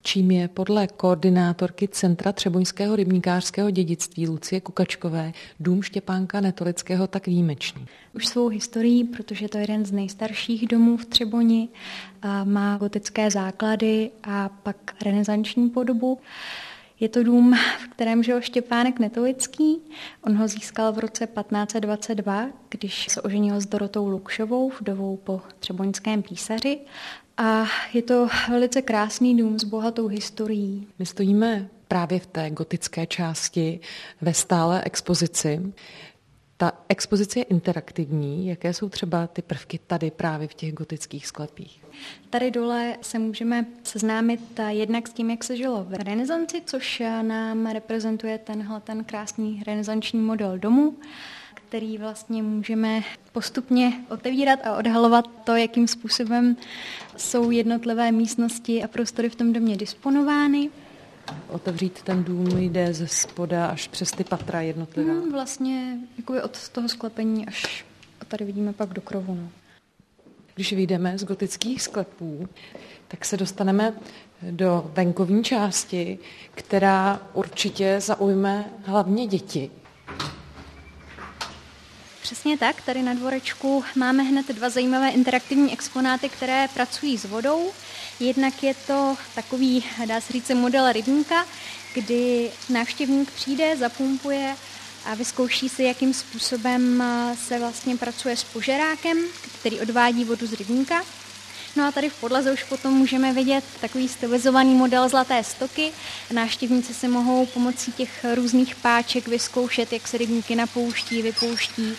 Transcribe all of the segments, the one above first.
čím je podle koordinátorky Centra třeboňského rybníkářského dědictví Lucie Kukačkové dům Štěpánka Netolického tak výjimečný? Už svou historií, protože to je jeden z nejstarších domů v Třeboni, má gotické základy a pak renesanční podobu. Je to dům, v kterém žil Štěpánek Netolický. On ho získal v roce 1522, když se oženil s Dorotou Lukšovou, vdovou po třeboňském písaři. A je to velice krásný dům s bohatou historií. My stojíme právě v té gotické části ve stálé expozici. Ta expozice je interaktivní. Jaké jsou třeba ty prvky tady právě v těch gotických sklepích? Tady dole se můžeme seznámit jednak s tím, jak se žilo v renesanci, což nám reprezentuje ten krásný renesanční model domu, který vlastně můžeme postupně otevírat a odhalovat to, jakým způsobem jsou jednotlivé místnosti a prostory v tom domě disponovány. Otevřít ten dům jde ze spoda až přes ty patra jednotlivá. Vlastně jakoby od toho sklepení až tady vidíme pak do krovu. No. Když vyjdeme z gotických sklepů, tak se dostaneme do venkovní části, která určitě zaujme hlavně děti. Přesně tak, tady na dvorečku máme hned dva zajímavé interaktivní exponáty, které pracují s vodou. Jednak je to takový, dá se říct, model rybníka, kdy návštěvník přijde, zapumpuje a vyzkouší si, jakým způsobem se vlastně pracuje s požerákem, který odvádí vodu z rybníka. No a tady v podlaze už potom můžeme vidět takový stylizovaný model zlaté stoky. Návštěvníci si mohou pomocí těch různých páček vyzkoušet, jak se rybníky napouští, vypouští.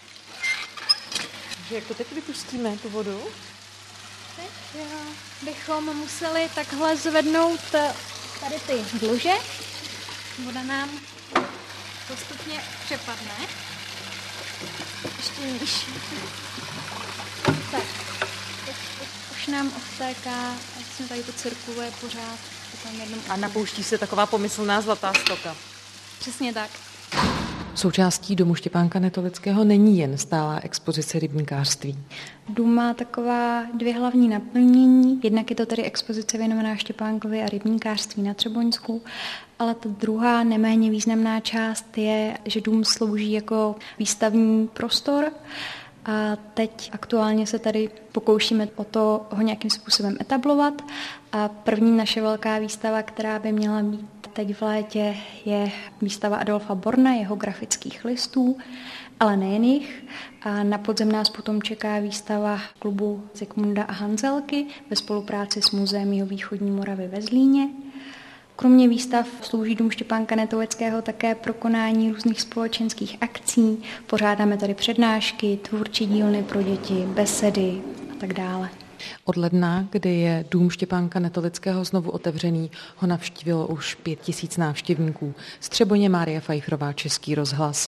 Jak to teď vypustíme, tu vodu? Teď bychom museli takhle zvednout tady ty dluže. Voda nám postupně přepadne. Ještě níž. Tak, už nám odtéká, vlastně tady to cirkuluje pořád. A napouští se taková pomyslná zlatá stoka. Přesně tak. Součástí domu Štěpánka Netolického není jen stálá expozice rybníkářství. Dům má taková dvě hlavní naplnění. Jednak je to tady expozice věnovaná Štěpánkovi a rybníkářství na Třeboňsku, ale ta druhá neméně významná část je, že dům slouží jako výstavní prostor. A teď aktuálně se tady pokoušíme o to ho nějakým způsobem etablovat. A první naše velká výstava, která by měla být teď v létě, je výstava Adolfa Borna, jeho grafických listů, ale nejen jich. A na podzem nás potom čeká výstava klubu Zikmunda a Hanzelky ve spolupráci s Muzeem Jihovýchodní Moravy ve Zlíně. Kromě výstav slouží dům Štěpánka Netolického také pro konání různých společenských akcí. Pořádáme tady přednášky, tvůrčí dílny pro děti, besedy a tak dále. Od ledna, kdy je dům Štěpánka Netolického znovu otevřený, ho navštívilo už 5 000 návštěvníků. Z Třeboně Mária Fajchrová, Český rozhlas.